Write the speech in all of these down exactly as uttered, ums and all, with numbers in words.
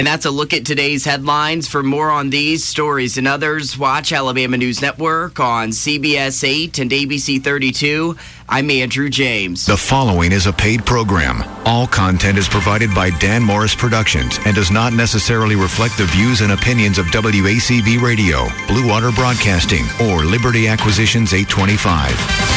And that's a look at today's headlines. For more on these stories and others, watch Alabama News Network on C B S eight and A B C thirty-two. I'm Andrew James. The following is a paid program. All content is provided by Dan Morris Productions and does not necessarily reflect the views and opinions of W A C V Radio, Blue Water Broadcasting, or Liberty Acquisitions eight twenty-five.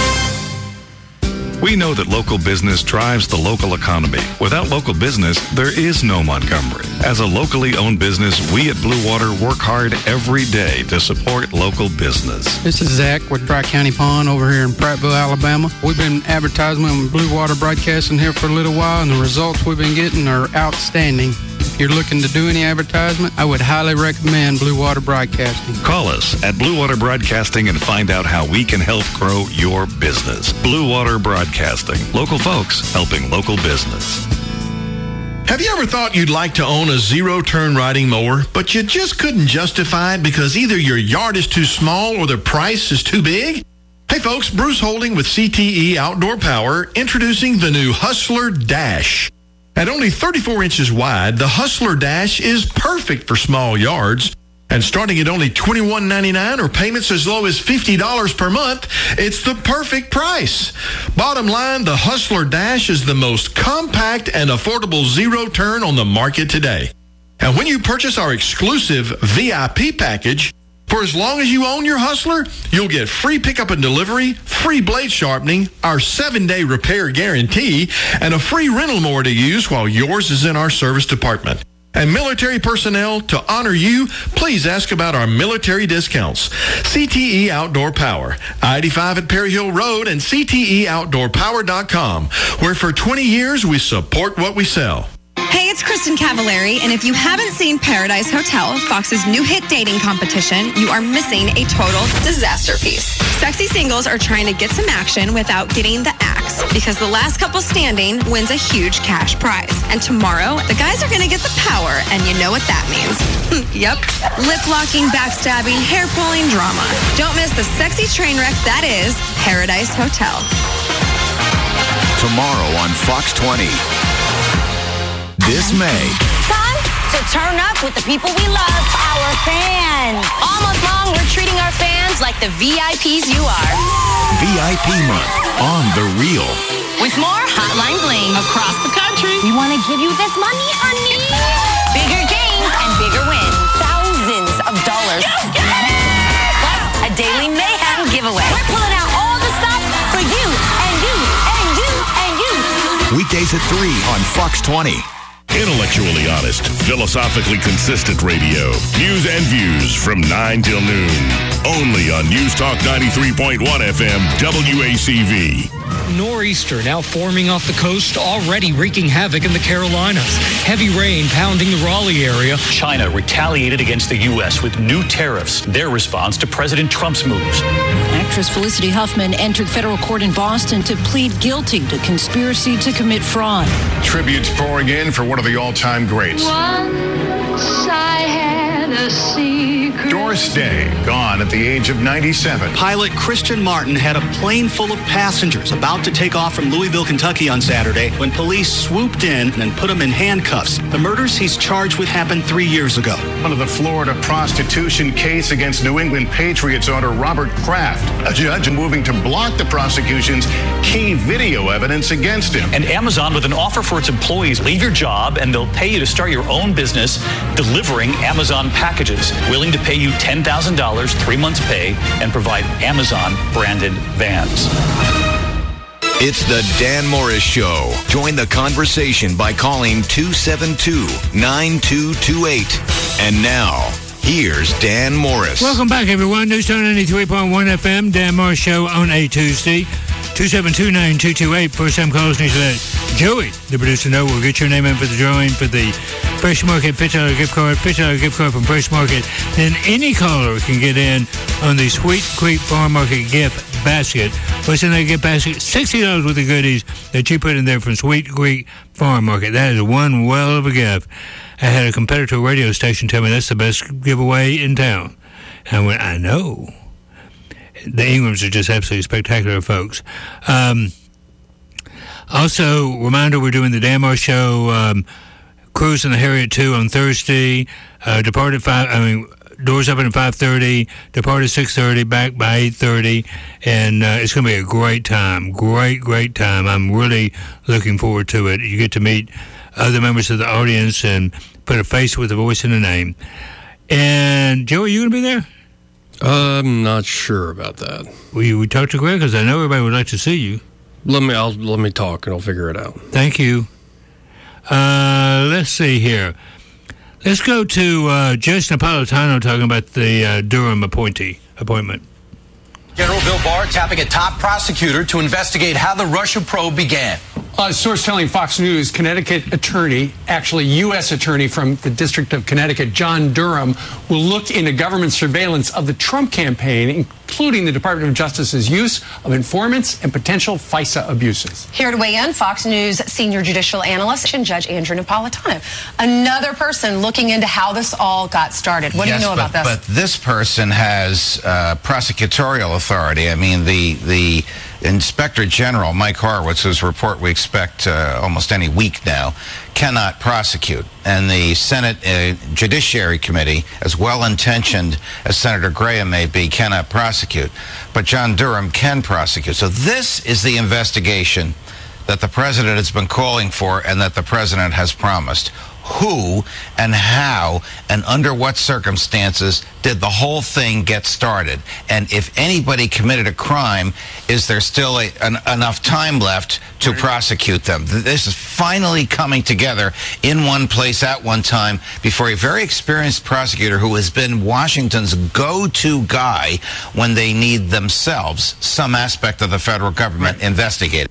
We know that local business drives the local economy. Without local business, there is no Montgomery. As a locally owned business, we at Blue Water work hard every day to support local business. This is Zach with Tri-County Pond over here in Prattville, Alabama. We've been advertising on Blue Water Broadcasting here for a little while, and the results we've been getting are outstanding. If you're looking to do any advertisement, I would highly recommend Blue Water Broadcasting. Call us at Blue Water Broadcasting and find out how we can help grow your business. Blue Water Broadcasting. Local folks helping local business. Have you ever thought you'd like to own a zero-turn riding mower, but you just couldn't justify it because either your yard is too small or the price is too big? Hey folks, Bruce Holding with C T E Outdoor Power introducing the new Hustler Dash. At only thirty-four inches wide, the Hustler Dash is perfect for small yards. And starting at only twenty-one ninety-nine or payments as low as fifty dollars per month, it's the perfect price. Bottom line, the Hustler Dash is the most compact and affordable zero-turn on the market today. And when you purchase our exclusive V I P package, for as long as you own your Hustler, you'll get free pickup and delivery, free blade sharpening, our seven-day repair guarantee, and a free rental mower to use while yours is in our service department. And military personnel, to honor you, please ask about our military discounts. C T E Outdoor Power, I eighty-five at Perry Hill Road and C T E outdoor power dot com, where for twenty years we support what we sell. Hey, it's Kristen Cavallari, and if you haven't seen Paradise Hotel, Fox's new hit dating competition, you are missing a total disaster piece. Sexy singles are trying to get some action without getting the axe, because the last couple standing wins a huge cash prize. And tomorrow, the guys are going to get the power, and you know what that means. Yep, lip-locking, backstabbing, hair-pulling drama. Don't miss the sexy train wreck that is Paradise Hotel. Tomorrow on Fox twenty. This May. Time to turn up with the people we love, our fans. All month long, we're treating our fans like the V I Ps you are. V I P month on The Real. With more Hotline Bling across the country. We want to give you this money, honey. Bigger games and bigger wins. Thousands of dollars. Plus, a daily mayhem giveaway. We're pulling out all the stops for you and you and you and you. Weekdays at three on Fox twenty. Intellectually honest, philosophically consistent radio. News and views from nine till noon. Only on News Talk ninety-three point one F M, W A C V. Nor'easter now forming off the coast, already wreaking havoc in the Carolinas. Heavy rain pounding the Raleigh area. China retaliated against the U S with new tariffs, their response to President Trump's moves. Actress Felicity Huffman entered federal court in Boston to plead guilty to conspiracy to commit fraud. Tributes pouring in for one of the all-time greats. Once I had a secret. Doris Day, gone at the age of ninety-seven. Pilot Christian Martin had a plane full of passengers about to take off from Louisville, Kentucky on Saturday when police swooped in and put him in handcuffs. The murders he's charged with happened three years ago. One of the Florida prostitution case against New England Patriots owner Robert Kraft. A judge moving to block the prosecution's key video evidence against him. And Amazon with an offer for its employees. Leave your job and they'll pay you to start your own business delivering Amazon packages. Willing to pay you ten thousand dollars, three months pay, and provide Amazon branded vans. It's the Dan Morris Show. Join the conversation by calling two seven two, nine two two eight. And now, here's Dan Morris. Welcome back, everyone. News Talk ninety-three point one F M, Dan Morris Show on a Tuesday. two seven two, nine two two eight. First time callers need to let Joey, the producer, know. We'll get your name in for the drawing for the Fresh Market fifty dollars gift card, fifty dollars gift card from Fresh Market. Then any caller can get in on the Sweet Creek Farm Market gift basket. What's in that gift basket? sixty dollars worth of goodies that you put in there from Sweet Creek Farm Market. That is one well of a gift. I had a competitor radio station tell me that's the best giveaway in town. And I went, I know. The Ingrams are just absolutely spectacular folks. Um, also, reminder, we're doing the Dan Morris Show um, cruise on the Harriet two on Thursday. Uh, depart at five. I mean, doors open at five thirty. Depart at six thirty. Back by eight thirty, and uh, it's going to be a great time. Great, great time. I'm really looking forward to it. You get to meet other members of the audience and put a face with a voice and a name. And Joe, are you going to be there? I'm not sure about that. We we talked to Greg because I know everybody would like to see you. Let me I'll let me talk and I'll figure it out. Thank you. Uh, let's see here. Let's go to uh, Judge Napolitano talking about the uh, Durham appointee appointment. General Bill Barr tapping a top prosecutor to investigate how the Russia probe began. A source telling Fox News, Connecticut attorney, actually U S attorney from the District of Connecticut, John Durham, will look into government surveillance of the Trump campaign, including the Department of Justice's use of informants and potential FISA abuses. Here to weigh in, Fox News senior judicial analyst and Judge Andrew Napolitano. Another person looking into how this all got started. What yes, do you know but, about this? But this person has uh, prosecutorial authority. I mean, the the Inspector General, Mike Horowitz, whose report we expect uh, almost any week now, cannot prosecute. And the Senate uh, Judiciary Committee, as well-intentioned as Senator Graham may be, cannot prosecute. But John Durham can prosecute. So this is the investigation that the president has been calling for and that the president has promised. Who and how and under what circumstances did the whole thing get started? And if anybody committed a crime, is there still a, an, enough time left to prosecute them? This is finally coming together in one place at one time before a very experienced prosecutor who has been Washington's go-to guy when they need themselves some aspect of the federal government investigated.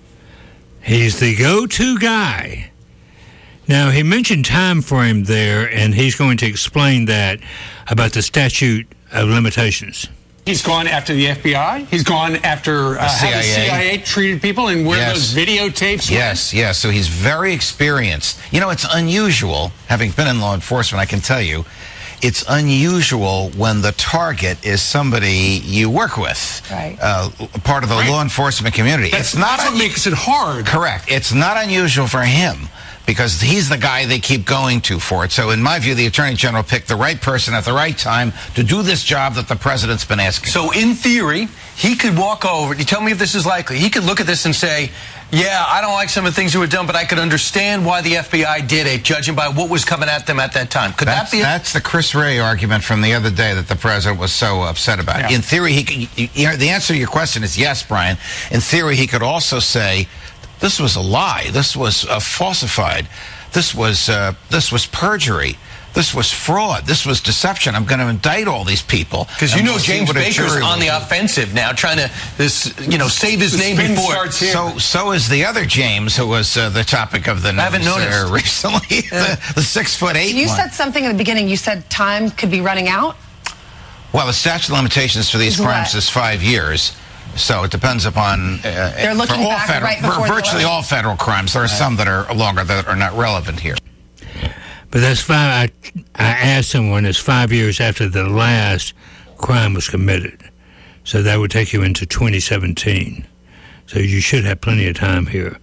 He's the go-to guy. Now, he mentioned time frame there, and he's going to explain that about the statute of limitations. He's gone after the F B I. He's gone after uh, how the C I A treated people and where Yes. those videotapes Yes, yes. So he's very experienced. You know, it's unusual, having been in law enforcement, I can tell you, it's unusual when the target is somebody you work with, right. uh, part of the Right. law enforcement community. That's, it's not that's what un- makes it hard. Correct. It's not unusual for him because he's the guy they keep going to for it. So in my view, the Attorney General picked the right person at the right time to do this job that the president's been asking. So in theory, he could walk over. You tell me if this is likely. He could look at this and say, yeah, I don't like some of the things that were done, but I could understand why the F B I did it, judging by what was coming at them at that time. Could that's, that be? That's the Chris Wray argument from the other day that the president was so upset about. Yeah. In theory, he could, you know, the answer to your question is yes, Brian. In theory, he could also say, this was a lie. This was uh, falsified. This was uh, this was perjury. This was fraud. This was deception. I'm going to indict all these people. Because you and know we'll see James what a Baker's jury on will the do. offensive now, trying to this you know save his The name spin before. starts here. So, so is the other James, who was uh, the topic of the news I haven't noticed. uh, recently, the, the six foot eight You one. said something at the beginning. You said time could be running out. Well, the statute of limitations for these Is crimes what? is five years. So it depends upon. Uh, They're looking for all back federal, right before for the virtually election. all federal crimes. There are some that are longer that are not relevant here. But that's five. I, I asked someone, it's five years after the last crime was committed. So that would take you into twenty seventeen. So you should have plenty of time here.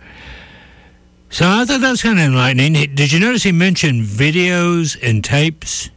So I thought that was kind of enlightening. Did you notice he mentioned videos and tapes?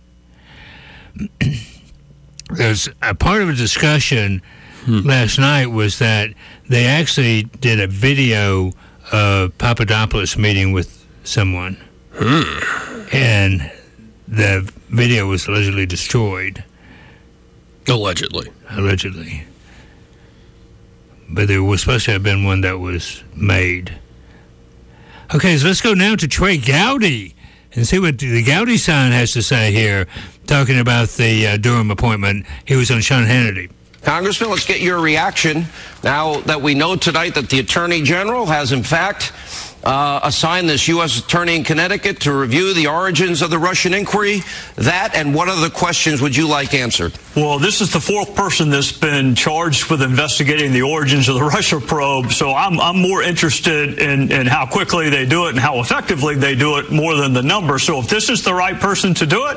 There's a part of a discussion hmm. last night was that they actually did a video of Papadopoulos meeting with someone. Hmm. And the video was allegedly destroyed. Allegedly. Allegedly. But there was supposed to have been one that was made. Okay, so let's go now to Trey Gowdy and see what the Gowdy sign has to say here, talking about the uh, Durham appointment. He was on Sean Hannity. Congressman, let's get your reaction now that we know tonight that the Attorney General has, in fact, uh, assigned this U S attorney in Connecticut to review the origins of the Russian inquiry. That and what other questions would you like answered? Well, this is the fourth person that's been charged with investigating the origins of the Russia probe, so I'm, I'm more interested in, in how quickly they do it and how effectively they do it more than the number. So if this is the right person to do it,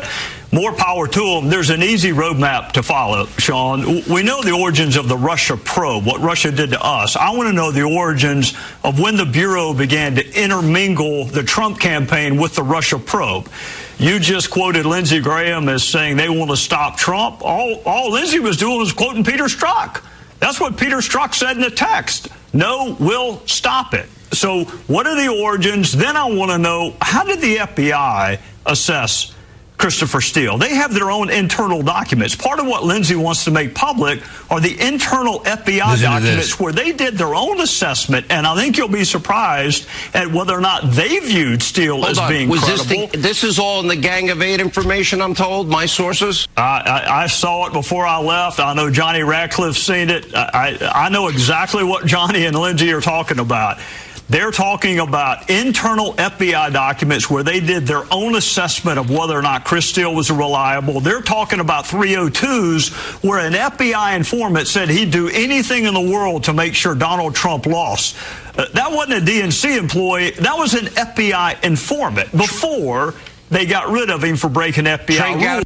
more power to them. There's an easy roadmap to follow, Sean. We know the origins of the Russia probe, what Russia did to us. I want to know the origins of when the Bureau began to intermingle the Trump campaign with the Russia probe. You just quoted Lindsey Graham as saying they want to stop Trump. All, all Lindsey was doing was quoting Peter Strzok. That's what Peter Strzok said in the text. No, we'll stop it. So what are the origins? Then I want to know, how did the F B I assess Christopher Steele? They have their own internal documents. Part of what Lindsey wants to make public are the internal F B I Listen documents where they did their own assessment, and I think you'll be surprised at whether or not they viewed Steele Hold as on. being Was credible. This, the, this is all in the Gang of Eight information, I'm told, my sources? I, I, I saw it before I left. I know Johnny Radcliffe's seen it. I, I, I know exactly what Johnny and Lindsey are talking about. They're talking about internal F B I documents where they did their own assessment of whether or not Chris Steele was reliable. They're talking about three oh twos where an F B I informant said he'd do anything in the world to make sure Donald Trump lost. Uh, that wasn't a D N C employee. That was an F B I informant before they got rid of him for breaking F B I rules.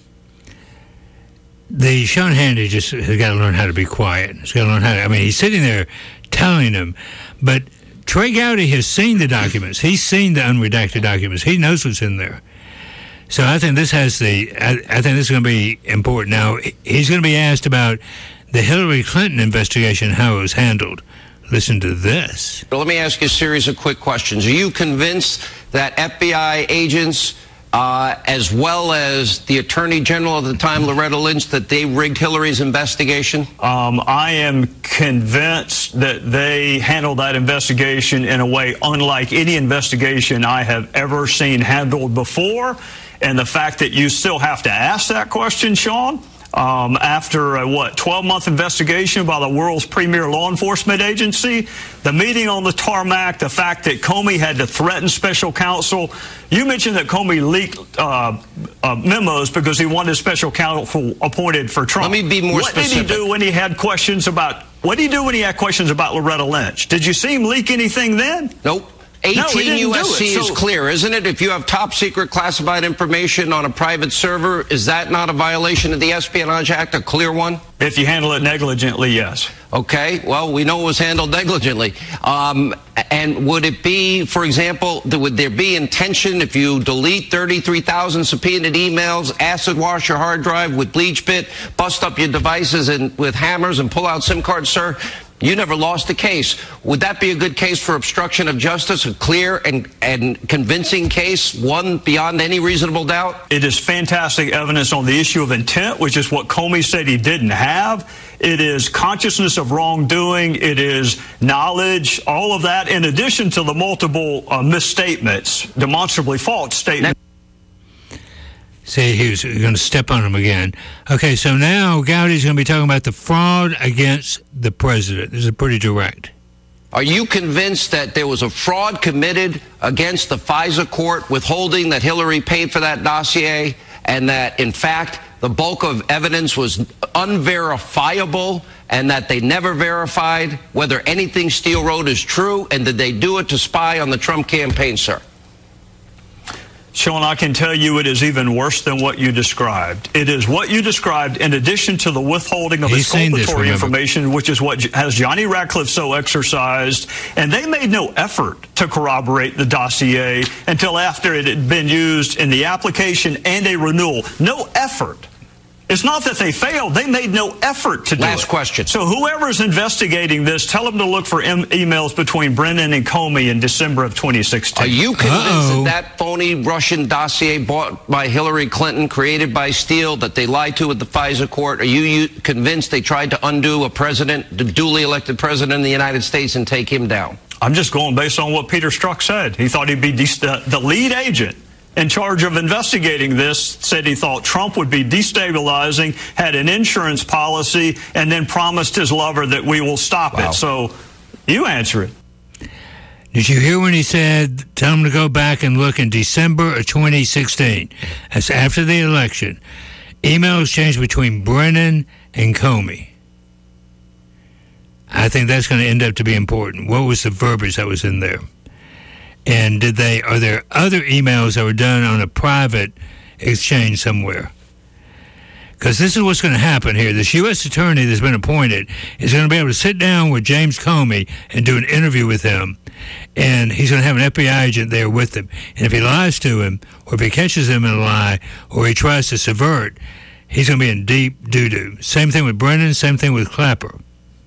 The Sean Hannity just has got to learn how to be quiet. He's got to learn how to, I mean, he's sitting there telling them, but Trey Gowdy has seen the documents. He's seen the unredacted documents. He knows what's in there. So I think this has the, I, I think this is going to be important. Now, he's going to be asked about the Hillary Clinton investigation, how it was handled. Listen to this. Well, let me ask you a series of quick questions. Are you convinced that F B I agents, uh, as well as the Attorney General at the time, Loretta Lynch, that they rigged Hillary's investigation? Um, I am convinced that they handled that investigation in a way unlike any investigation I have ever seen handled before. And the fact that you still have to ask that question, Sean, Um, after a, what, twelve-month investigation by the world's premier law enforcement agency, the meeting on the tarmac, the fact that Comey had to threaten special counsel. You mentioned that Comey leaked uh, uh, memos because he wanted special counsel appointed for Trump. Let me be more what specific. What did he do when he had questions about, what did he do when he had questions about Loretta Lynch? Did you see him leak anything then? Nope. No, he eighteen didn't U do S C it. is So- clear, isn't it? If you have top secret classified information on a private server, is that not a violation of the Espionage Act, a clear one? If you handle it negligently, yes. Okay, well, we know it was handled negligently. Um, and would it be, for example, th- would there be intention if you delete thirty-three thousand subpoenaed emails, acid wash your hard drive with bleach bit, bust up your devices and with hammers and pull out SIM cards, sir? You never lost a case. Would that be a good case for obstruction of justice, a clear and, and convincing case, one beyond any reasonable doubt? It is fantastic evidence on the issue of intent, which is what Comey said he didn't have. It is consciousness of wrongdoing. It is knowledge, all of that, in addition to the multiple uh, misstatements, demonstrably false statements. See, he was going to step on him again. Okay, so now Gowdy's going to be talking about the fraud against the president. This is pretty direct. Are you convinced that there was a fraud committed against the FISA court, withholding that Hillary paid for that dossier, and that, in fact, the bulk of evidence was unverifiable, and that they never verified whether anything Steele wrote is true, and did they do it to spy on the Trump campaign, sir? Sean, I can tell you it is even worse than what you described. It is what you described in addition to the withholding of He's seen this, exculpatory remember. information, which is what has Johnny Radcliffe so exercised. And they made no effort to corroborate the dossier until after it had been used in the application and a renewal. No effort. It's not that they failed. They made no effort to do it. Last question. So whoever's investigating this, tell them to look for em- emails between Brennan and Comey in December of twenty sixteen. Are you convinced Uh-oh. that that phony Russian dossier bought by Hillary Clinton, created by Steele, that they lied to at the FISA court? Are you, you convinced they tried to undo a president, the duly elected president of the United States, and take him down? I'm just going based on what Peter Strzok said. He thought he'd be de- the, the lead agent in charge of investigating this, said he thought Trump would be destabilizing, had an insurance policy, and then promised his lover that we will stop Wow. it. So you answer it. Did you hear when he said, tell him to go back and look in December of twenty sixteen? That's after the election. Email exchange between Brennan and Comey. I think that's going to end up to be important. What was the verbiage that was in there? And did they, are there other emails that were done on a private exchange somewhere. Because this is what's going to happen here. This U S attorney that's been appointed is going to be able to sit down with James Comey and do an interview with him. And he's going to have an F B I agent there with him. And if he lies to him, or if he catches him in a lie, or he tries to subvert, he's going to be in deep doo-doo. Same thing with Brennan, same thing with Clapper.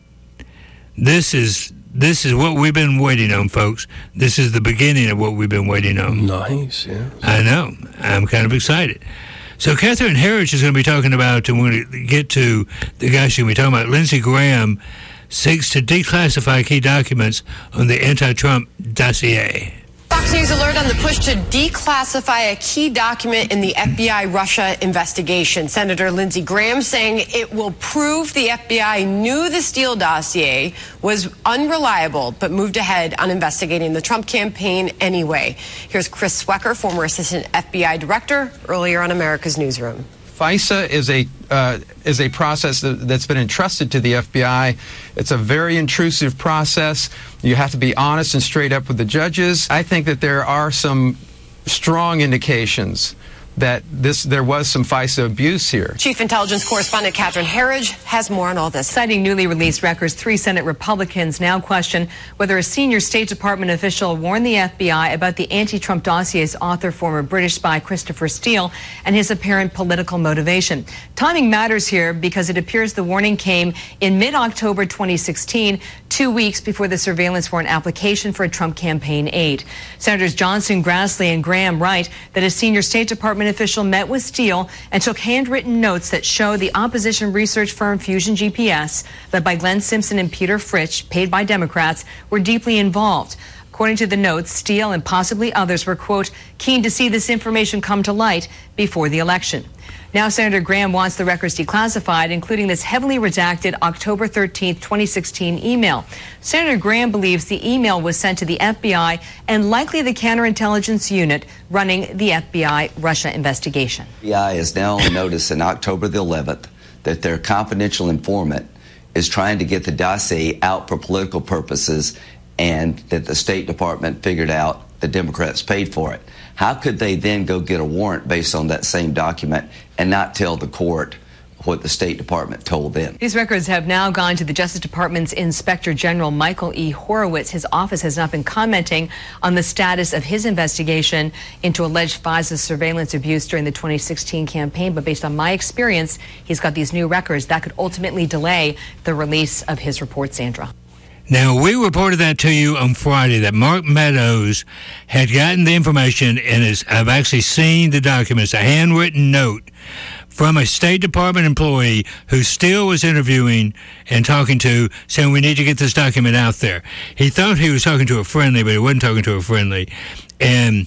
This is this is what we've been waiting on, folks. This is the beginning of what we've been waiting on. Nice, yeah. I know. I'm kind of excited. So Catherine Herridge is going to be talking about, and we're going to get to the guy she's going to be talking about, Lindsey Graham seeks to declassify key documents on the anti-Trump dossier. Fox News alert on the push to declassify a key document in the F B I Russia investigation. Senator Lindsey Graham saying it will prove the F B I knew the Steele dossier was unreliable, but moved ahead on investigating the Trump campaign anyway. Here's Chris Swecker, former assistant F B I director, earlier on America's Newsroom. FISA is a uh, is a process that, that's been entrusted to the F B I. It's a very intrusive process. You have to be honest and straight up with the judges. I think that there are some strong indications that this there was some FISA abuse here. Chief Intelligence Correspondent Catherine Herridge has more on all this. Citing newly released records, three Senate Republicans now question whether a senior State Department official warned the F B I about the anti-Trump dossier's author, former British spy Christopher Steele, and his apparent political motivation. Timing matters here because it appears the warning came in mid-October twenty sixteen, two weeks before the surveillance warrant application for a Trump campaign aide. Senators Johnson, Grassley, and Graham write that a senior State Department official met with Steele and took handwritten notes that show the opposition research firm Fusion G P S, led by Glenn Simpson and Peter Fritsch, paid by Democrats, were deeply involved. According to the notes, Steele and possibly others were, quote, keen to see this information come to light before the election. Now Senator Graham wants the records declassified, including this heavily redacted October thirteenth, twenty sixteen email. Senator Graham believes the email was sent to the F B I and likely the counterintelligence unit running the F B I Russia investigation. F B I is now on notice on October the eleventh that their confidential informant is trying to get the dossier out for political purposes, and that the State Department figured out the Democrats paid for it. How could they then go get a warrant based on that same document and not tell the court what the State Department told them? These records have now gone to the Justice Department's Inspector General Michael E. Horowitz. His office has not been commenting on the status of his investigation into alleged FISA surveillance abuse during the twenty sixteen campaign. But based on my experience, he's got these new records that could ultimately delay the release of his report, Sandra. Now, we reported that to you on Friday, that Mark Meadows had gotten the information, and is, I've actually seen the documents, a handwritten note from a State Department employee who Steele was interviewing and talking to, saying we need to get this document out there. He thought he was talking to a friendly, but he wasn't talking to a friendly. And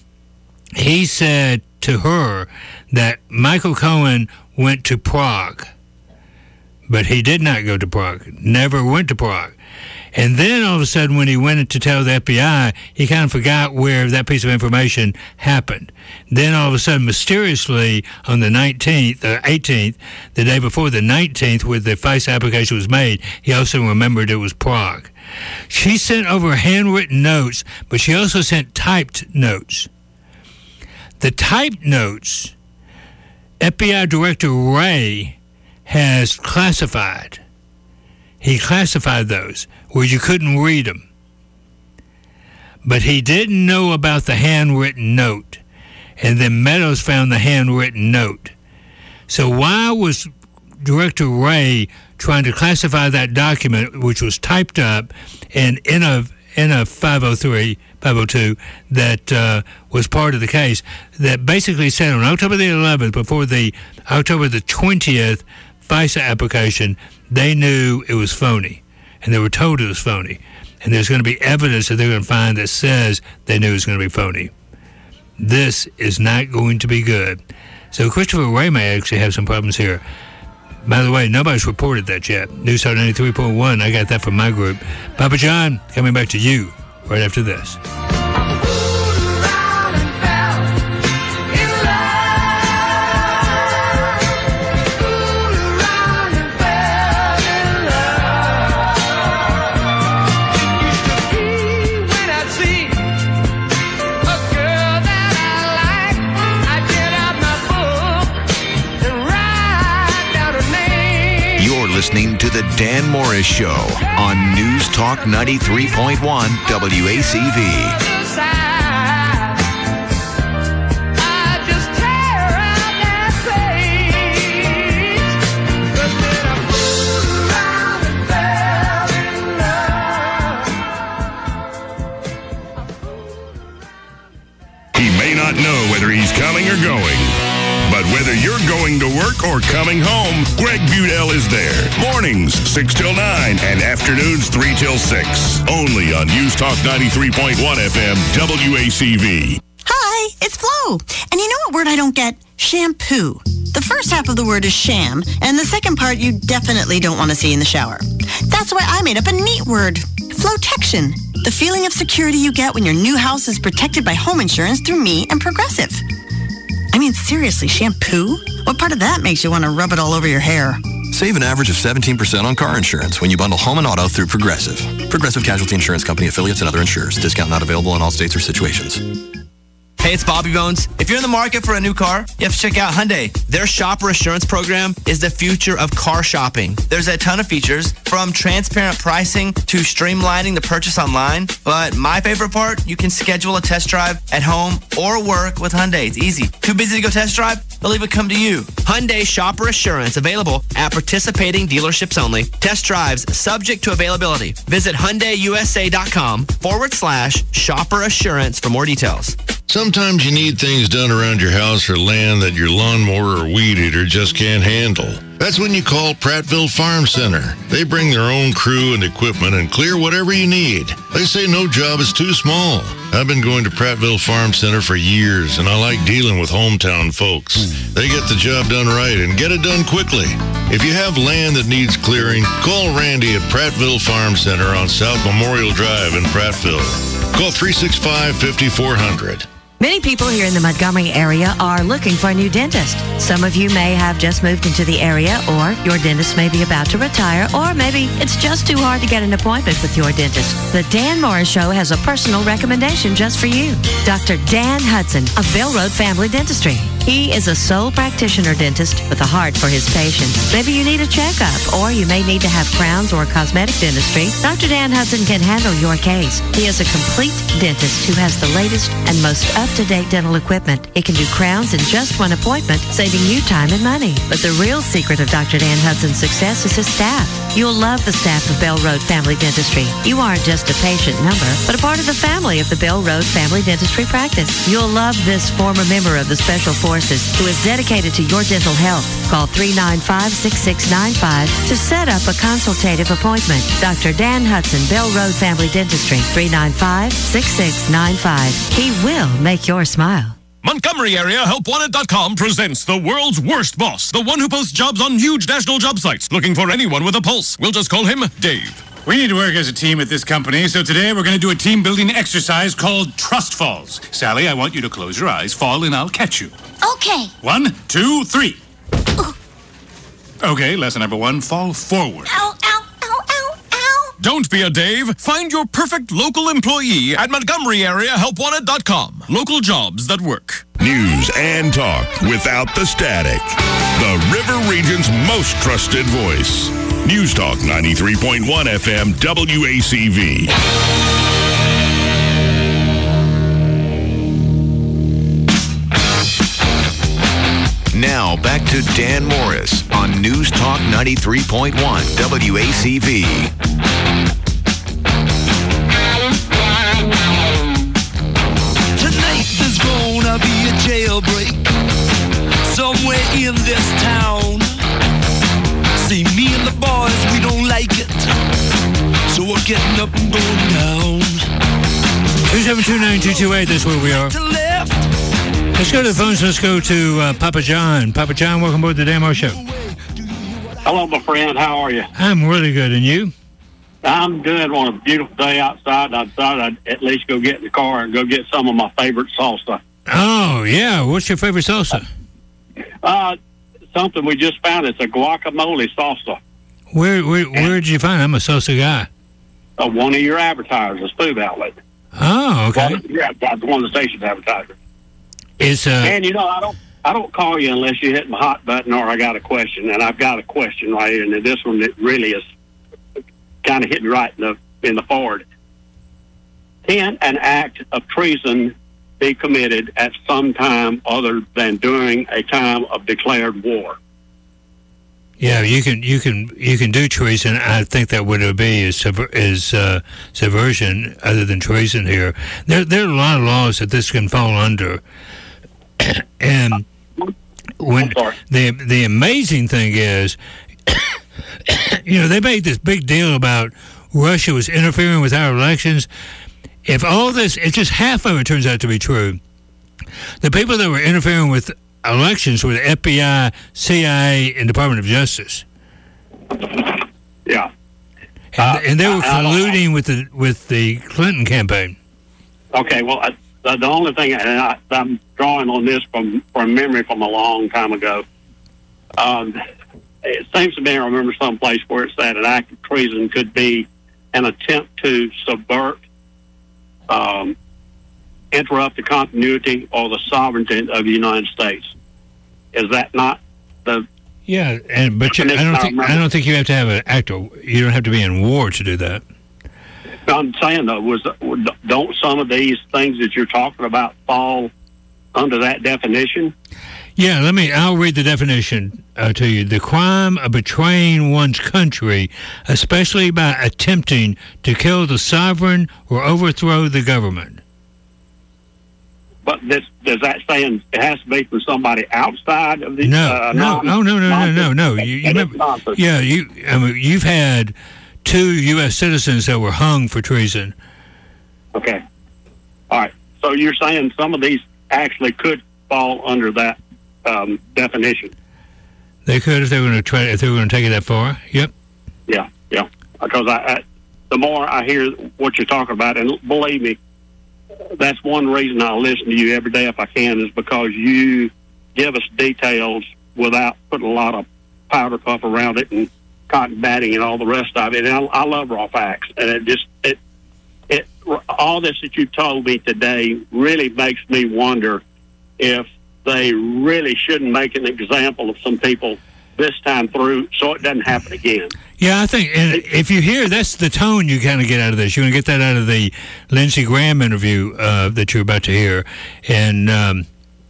he said to her that Michael Cohen went to Prague, but he did not go to Prague, never went to Prague. And then all of a sudden, when he went to tell the F B I, he kind of forgot where that piece of information happened. Then all of a sudden, mysteriously, on the nineteenth, or eighteenth, the day before the nineteenth, when the FISA application was made, he also remembered it was Prague. She sent over handwritten notes, but she also sent typed notes. The typed notes, F B I Director Wray has classified. He classified those where you couldn't read them. But he didn't know about the handwritten note. And then Meadows found the handwritten note. So why was Director Wray trying to classify that document, which was typed up and in a in a five oh three, five oh two that uh, was part of the case, that basically said on October the eleventh, before the October the twentieth FISA application, they knew it was phony, and they were told it was phony. And there's going to be evidence that they're going to find that says they knew it was going to be phony. This is not going to be good. So Christopher Wray may actually have some problems here. By the way, nobody's reported that yet. News Talk ninety-three point one, I got that from my group. Papa John, coming back to you right after this. listening to The Dan Morris Show on News Talk ninety-three point one W A C V. He may not know whether he's coming or going, but whether you're going to work or coming home, Greg Budell is there. Mornings, six till nine, and afternoons, three till six. Only on News Talk ninety-three point one F M, W A C V. Hi, it's Flo. And you know what word I don't get? Shampoo. The first half of the word is sham, and the second part you definitely don't want to see in the shower. That's why I made up a neat word. Flotection. The feeling of security you get when your new house is protected by home insurance through me and Progressive. I mean, seriously, shampoo? What part of that makes you want to rub it all over your hair? Save an average of seventeen percent on car insurance when you bundle home and auto through Progressive. Progressive Casualty Insurance Company affiliates and other insurers. Discount not available in all states or situations. Hey, it's Bobby Bones. If you're in the market for a new car, you have to check out Hyundai. Their Shopper Assurance program is the future of car shopping. There's a ton of features, from transparent pricing to streamlining the purchase online. But my favorite part, you can schedule a test drive at home or work with Hyundai. It's easy. Too busy to go test drive? They'll even come to you. Hyundai Shopper Assurance, available at participating dealerships only. Test drives subject to availability. Visit HyundaiUSA.com forward slash Shopper Assurance for more details. Sometimes you need things done around your house or land that your lawnmower or weed eater just can't handle. That's when you call Prattville Farm Center. They bring their own crew and equipment and clear whatever you need. They say no job is too small. I've been going to Prattville Farm Center for years, and I like dealing with hometown folks. They get the job done right and get it done quickly. If you have land that needs clearing, call Randy at Prattville Farm Center on South Memorial Drive in Prattville. Call three six five, five four zero zero. Many people here in the Montgomery area are looking for a new dentist. Some of you may have just moved into the area, or your dentist may be about to retire, or maybe it's just too hard to get an appointment with your dentist. The Dan Morris Show has a personal recommendation just for you. Doctor Dan Hudson of Bell Road Family Dentistry. He is a sole practitioner dentist with a heart for his patients. Maybe you need a checkup, or you may need to have crowns or cosmetic dentistry. Doctor Dan Hudson can handle your case. He is a complete dentist who has the latest and most up-to-date dental equipment. He can do crowns in just one appointment, saving you time and money. But the real secret of Doctor Dan Hudson's success is his staff. You'll love the staff of Bell Road Family Dentistry. You aren't just a patient number, but a part of the family of the Bell Road Family Dentistry practice. You'll love this former member of the Special Forces who is dedicated to your dental health. Call three nine five, six six nine five to set up a consultative appointment. Doctor Dan Hudson, Bell Road Family Dentistry, three nine five, six six nine five. He will make your smile. Montgomery Area Help Wanted dot com presents the world's worst boss, the one who posts jobs on huge national job sites, looking for anyone with a pulse. We'll just call him Dave. We need to work as a team at this company, so today we're going to do a team-building exercise called Trust Falls. Sally, I want you to close your eyes, fall, and I'll catch you. Okay. One, two, three. Ooh. Okay, lesson number one, fall forward. Ow, ow, ow, ow, ow. Don't be a Dave. Find your perfect local employee at Montgomery Area Help Wanted dot com. Local jobs that work. News and talk without the static. The River Region's most trusted voice. News Talk ninety-three point one F M W A C V. Now back to Dan Morris on News Talk ninety-three point one W A C V. Tonight there's gonna be a jailbreak somewhere in this town. See, me and the boys, we don't like it, so we're getting up and going down. two seven two, nine two two eight, that's where we are. Let's go to the phones. Let's go to uh, Papa John. Papa John, welcome aboard the Dan Morris Show. Hello, my friend. How are you? I'm really good. And you? I'm good on a beautiful day outside. I thought I'd at least go get in the car and go get some of my favorite salsa. Oh, yeah. What's your favorite salsa? Uh, something we just found. It's a guacamole salsa. Where where where did you find it? I'm a salsa guy. Uh, one of your advertisers, food outlet. Oh, okay. One, yeah, one of the station's advertisers. It's uh, and you know, I don't I don't call you unless you hit my hot button or I got a question, and I've got a question right here, and this one that really is kind of hitting right in the in the forward. Can an act of treason be committed at some time other than during a time of declared war? Yeah, you can you can you can do treason. I think that what it would be is subver- is uh, subversion, other than treason. Here, there there are a lot of laws that this can fall under, and when the the amazing thing is, you know, they made this big deal about Russia was interfering with our elections. If all this, it's just half of it turns out to be true. The people that were interfering with elections were the F B I, C I A, and Department of Justice. Yeah, and, uh, and they were colluding with the with the Clinton campaign. Okay, well, I, the, the only thing, and I, I'm drawing on this from from memory from a long time ago. Um, it seems to me I remember someplace where it said an act of treason could be an attempt to subvert, um, interrupt the continuity or the sovereignty of the United States. Is that not the? Yeah, and but you, I don't think I don't think you have to have an act of, you don't have to be in war to do that. I'm saying though, was don't some of these things that you're talking about fall under that definition? Yeah, let me. I'll read the definition uh, to you. The crime of betraying one's country, especially by attempting to kill the sovereign or overthrow the government. But this, does that say it has to be from somebody outside of the? No, uh, no, non- no, no, no, non- no, no, no. You, you remember? Yeah, you. I mean, you've had two U S citizens that were hung for treason. Okay. All right. So you're saying some of these actually could fall under that um, definition? They could if they were going to try. If they were going to take it that far. Yep. Yeah, yeah. Because I, I, the more I hear what you're talking about, and believe me, that's one reason I listen to you every day if I can, is because you give us details without putting a lot of powder puff around it and cotton batting and all the rest of it. And I, I love raw facts, and it just it it all this that you told me today really makes me wonder if they really shouldn't make an example of some people this time through, so it doesn't happen again. Yeah, I think, and if you hear, that's the tone you kind of get out of this. You're going to get that out of the Lindsey Graham interview uh, that you're about to hear. And um,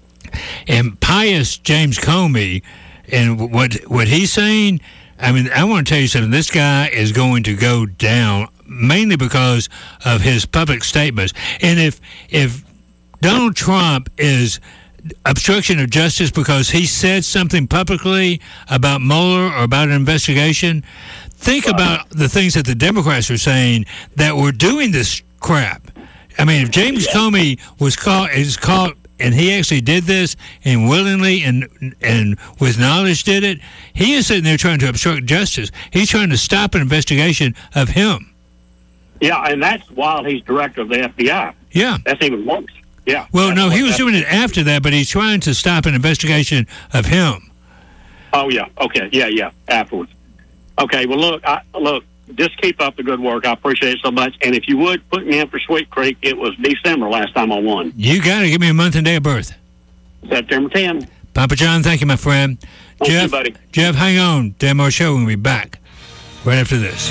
and pious James Comey, and what what he's saying, I mean, I want to tell you something. This guy is going to go down, mainly because of his public statements. And if if Donald Trump is obstruction of justice because he said something publicly about Mueller or about an investigation, think about the things that the Democrats are saying that were doing this crap. I mean, if James Comey was caught, is caught, and he actually did this and willingly and and with knowledge did it, he is sitting there trying to obstruct justice. He's trying to stop an investigation of him. Yeah, and that's while he's director of the F B I. Yeah. That's even worse. Yeah. Well, no, he was doing it after that, but he's trying to stop an investigation of him. Oh, yeah. Okay. Yeah, yeah. Afterwards. Okay. Well, look, I, look, just keep up the good work. I appreciate it so much. And if you would put me in for Sweet Creek, it was December last time I won. You got to give me a month and day of birth. September tenth. Papa John, thank you, my friend. Thank Jeff, you, buddy. Jeff, hang on. Dan Moore Show, we'll be back right after this.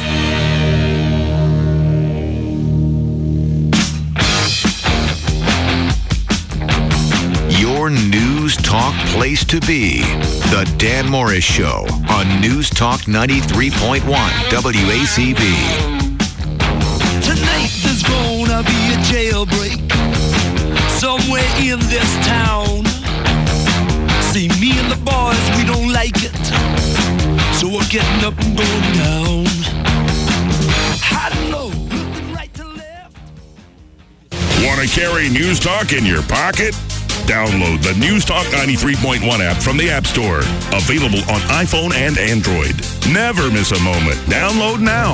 Your News Talk place to be. The Dan Morris Show on News Talk ninety-three point one W A C V. Tonight there's gonna be a jailbreak somewhere in this town. See, me and the boys, we don't like it, so we're getting up and going down. High and low, looking right to left. Want to carry News Talk in your pocket? Download the News Talk ninety-three point one app from the App Store. Available on iPhone and Android. Never miss a moment. Download now.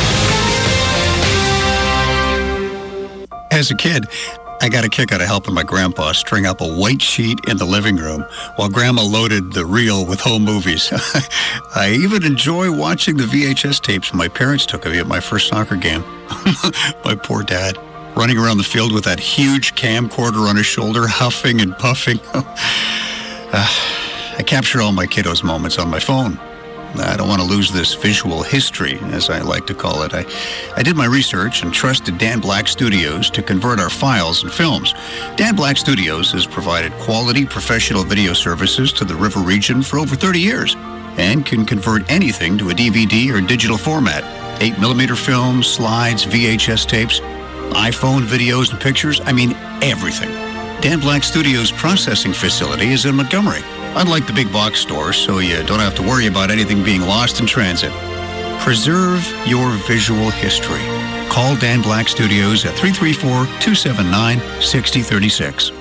As a kid, I got a kick out of helping my grandpa string up a white sheet in the living room while Grandma loaded the reel with home movies. I even enjoy watching the V H S tapes my parents took of me at my first soccer game. My poor dad, running around the field with that huge camcorder on his shoulder, huffing and puffing. Uh, I capture all my kiddos' moments on my phone. I don't want to lose this visual history, as I like to call it. I, I did my research and trusted Dan Black Studios to convert our files and films. Dan Black Studios has provided quality professional video services to the River region for over thirty years and can convert anything to a D V D or digital format. eight millimeter films, slides, V H S tapes, iPhone videos and pictures. I mean, everything. Dan Black Studios' processing facility is in Montgomery. Unlike the big box stores, so you don't have to worry about anything being lost in transit. Preserve your visual history. Call Dan Black Studios at three three four, two seven nine, six zero three six.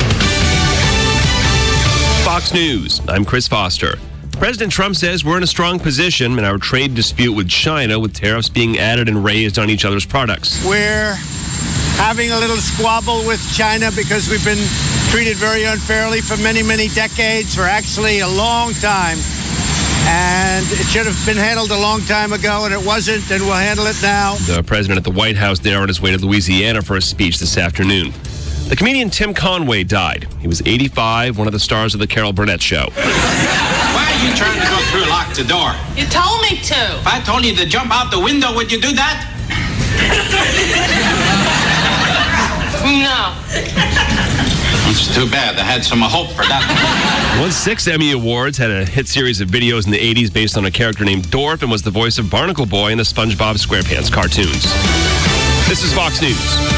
Fox News, I'm Chris Foster. President Trump says we're in a strong position in our trade dispute with China, with tariffs being added and raised on each other's products. We're having a little squabble with China because we've been treated very unfairly for many, many decades, for actually a long time. And it should have been handled a long time ago, and it wasn't, and we'll handle it now. The president at the White House there on his way to Louisiana for a speech this afternoon. The comedian Tim Conway died. He was eighty-five, one of the stars of the Carol Burnett Show. Why are you trying to go through lock the door? You told me to. If I told you to jump out the window, would you do that? No. It's too bad. I had some hope for that. Won six Emmy Awards, had a hit series of videos in the eighties based on a character named Dorf, and was the voice of Barnacle Boy in the SpongeBob SquarePants cartoons. This is Fox News.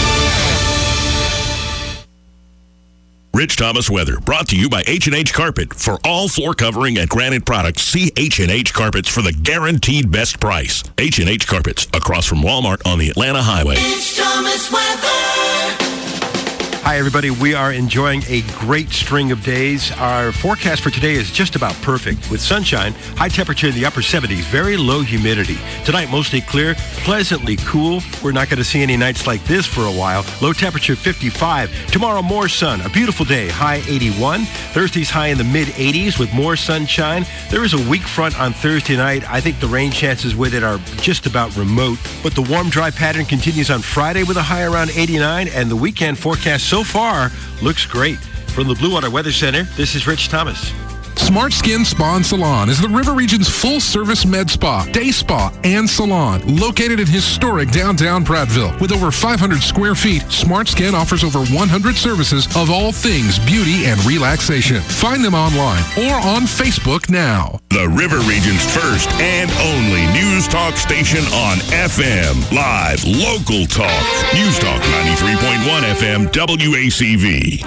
Rich Thomas weather, brought to you by H and H Carpet. For all floor covering and granite products, see H and H Carpets for the guaranteed best price. H and H Carpets, across from Walmart on the Atlanta Highway. Rich Thomas weather. Hi, everybody. We are enjoying a great string of days. Our forecast for today is just about perfect. With sunshine, high temperature in the upper seventies, very low humidity. Tonight, mostly clear, pleasantly cool. We're not going to see any nights like this for a while. Low temperature fifty-five. Tomorrow, more sun. A beautiful day, high eighty-one. Thursday's high in the mid-eighties with more sunshine. There is a weak front on Thursday night. I think the rain chances with it are just about remote. But the warm, dry pattern continues on Friday with a high around eighty-nine, and the weekend forecast so far looks great. From the Blue Water Weather Center, this is Rich Thomas. Smart Skin Spa and Salon is the River Region's full-service med spa, day spa, and salon, located in historic downtown Prattville. With over five hundred square feet, Smart Skin offers over one hundred services of all things beauty and relaxation. Find them online or on Facebook now. The River Region's first and only news talk station on F M. Live, local talk. News Talk ninety-three point one F M W A C V.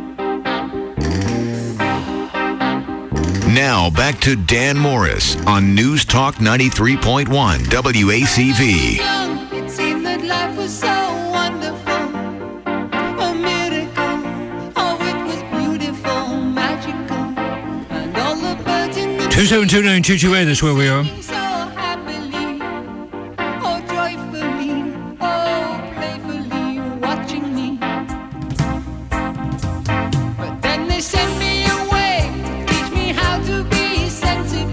Now, back to Dan Morris on News Talk ninety-three point one W A C V. It seemed that life was so wonderful, a miracle. Oh, it was beautiful, magical, and all the birds in the two seven two nine two two eight, that's where we are. so happily, oh joyfully, oh playfully watching me. But then they sent me away to teach me how to be sensible.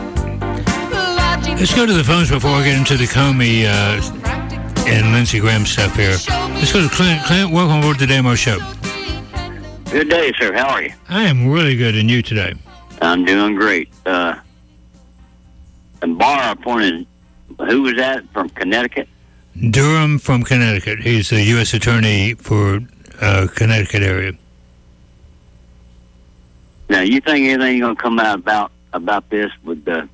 Let's go to the phones before I get into the Comey uh, and Lindsey Graham stuff here. Let's go to Clint. Clint, welcome aboard the Damo Show. Good day, sir. How are you? I am really good, and you today? I'm doing great. Uh, and Barr appointed, who was that, from Connecticut? Durham from Connecticut. He's the U S attorney for uh, Connecticut area. Now, you think anything's going to come out about, about this with the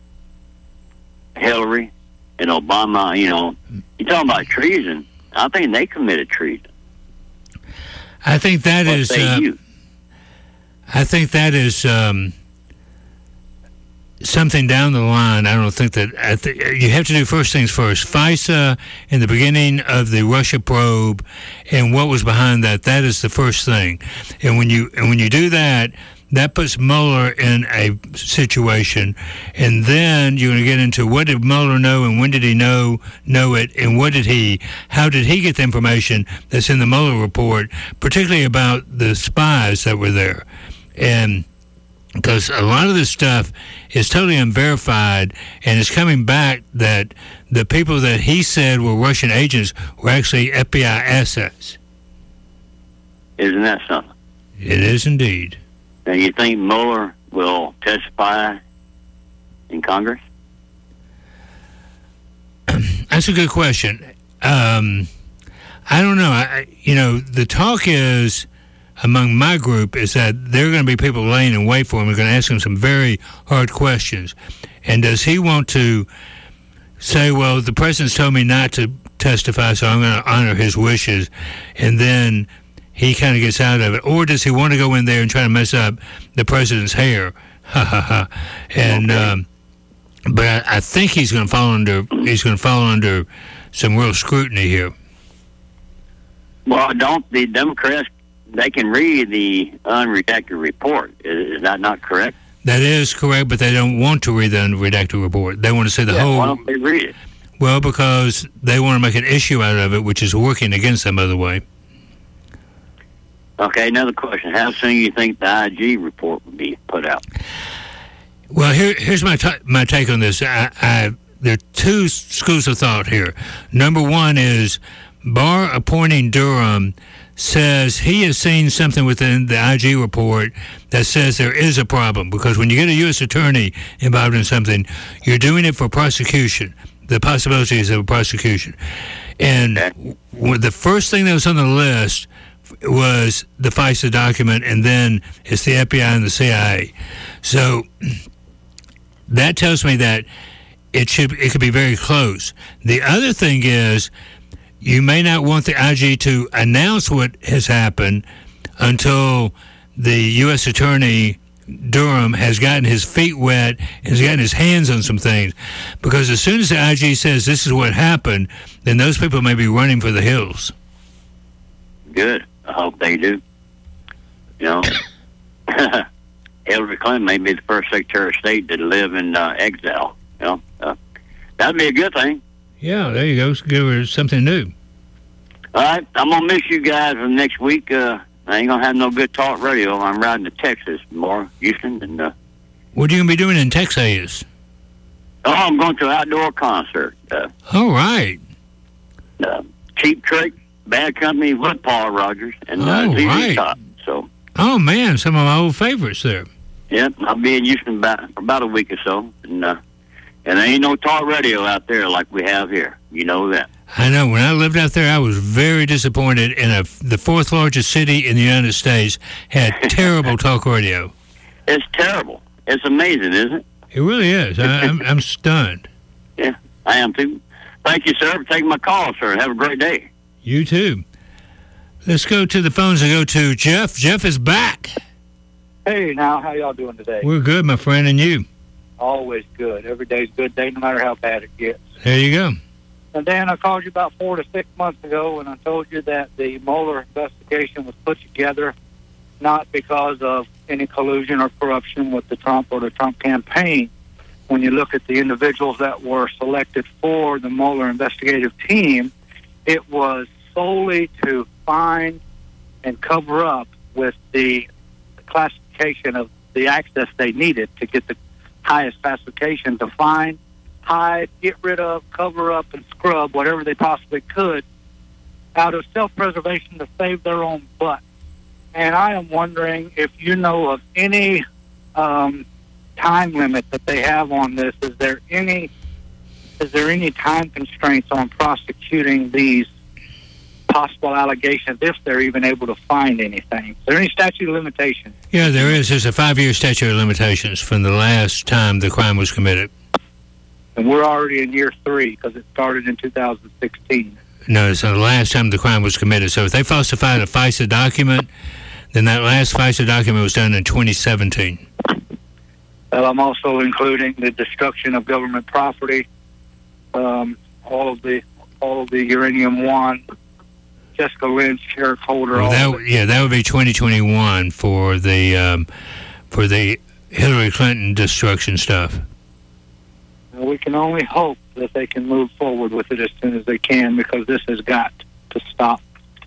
Hillary and Obama? You know, you're talking about treason. I think they committed treason. I think that What is. say Uh, you? I think that is um, something down the line. I don't think that I th- you have to do first things first. FISA in the beginning of the Russia probe and what was behind that. That is the first thing. And when you and when you do that, that puts Mueller in a situation, and then you're going to get into what did Mueller know and when did he know know it, and what did he, how did he get the information that's in the Mueller report, particularly about the spies that were there, and because a lot of this stuff is totally unverified, and it's coming back that the people that he said were Russian agents were actually F B I assets. Isn't that something? It is indeed. And you think Mueller will testify in Congress? That's a good question. Um, I don't know. I, you know, the talk is among my group is that there are going to be people laying in wait for him. They're going to ask him some very hard questions. And does he want to say, well, the president's told me not to testify, so I'm going to honor his wishes, and then he kind of gets out of it? Or does he want to go in there and try to mess up the president's hair? Ha ha ha. And, okay. um, but I, I think he's going to fall under, he's going to fall under some real scrutiny here. Well, don't the Democrats, they can read the unredacted report. Is, is that not correct? That is correct, but they don't want to read the unredacted report. They want to see the yeah, whole... Why don't they read it? Well, because they want to make an issue out of it, which is working against them, by the way. Okay, another question. How soon do you think the I G report will be put out? Well, here, here's my t- my take on this. I, I, there are two schools of thought here. Number one is Barr appointing Durham says he has seen something within the I G report that says there is a problem, because when you get a U S attorney involved in something, you're doing it for prosecution. The possibilities of a prosecution. And okay. w- the first thing that was on the list was the FISA document, and then it's the F B I and the C I A. So that tells me that it should it could be very close. The other thing is, you may not want the I G to announce what has happened until the U S attorney Durham has gotten his feet wet and has gotten his hands on some things. Because as soon as the I G says this is what happened, then those people may be running for the hills. Good. I hope they do. You know, Hillary Clinton may be the first Secretary of State to live in uh, exile. You know, uh, that'd be a good thing. Yeah, there you go. Give her something new. All right, I'm gonna miss you guys for next week. Uh, I ain't gonna have no good talk radio. I'm riding to Texas tomorrow, Houston, and uh, what are you gonna be doing in Texas? Oh, I'm going to an outdoor concert. Uh, All right. Uh, Cheap Trick, Bad Company with Paul Rogers, and uh, Oh, Z Z right. Top. So, Oh man, some of my old favorites there. yep, I'll be in Houston about for about a week or so, and uh, and there ain't no talk radio out there like we have here. You know that. I know. When I lived out there, I was very disappointed. In a, the fourth largest city in the United States had terrible talk radio. It's terrible. It's amazing, isn't it? It really is. I, I'm, I'm stunned. Yeah, I am too. Thank you, sir, for taking my call, sir. Have a great day. You too. Let's go to the phones and go to Jeff. Jeff is back. Hey, now, how y'all doing today? We're good, my friend, and you? Always good. Every day's a good day, no matter how bad it gets. There you go. And Dan, I called you about four to six months ago, and I told you that the Mueller investigation was put together not because of any collusion or corruption with the Trump or the Trump campaign. When you look at the individuals that were selected for the Mueller investigative team, it was solely to find and cover up with the classification of the access they needed to get the highest classification, to find, hide, get rid of, cover up, and scrub whatever they possibly could out of self-preservation to save their own butt. And I am wondering if you know of any um, time limit that they have on this. Is there any is there any time constraints on prosecuting these possible allegations if they're even able to find anything? Is there any statute of limitations? Yeah, there is. There's a five-year statute of limitations from the last time the crime was committed. And we're already in year three because it started in two thousand sixteen. No, it's the last time the crime was committed. So if they falsified a FISA document, then that last FISA document was done in twenty seventeen. Well, I'm also including the destruction of government property, um, all of the all of the Uranium One, Jessica Lynch, Sheriff Holder. Well, all that, of it. yeah, that would be twenty twenty-one for the um, for the Hillary Clinton destruction stuff. And we can only hope that they can move forward with it as soon as they can, because this has got to stop.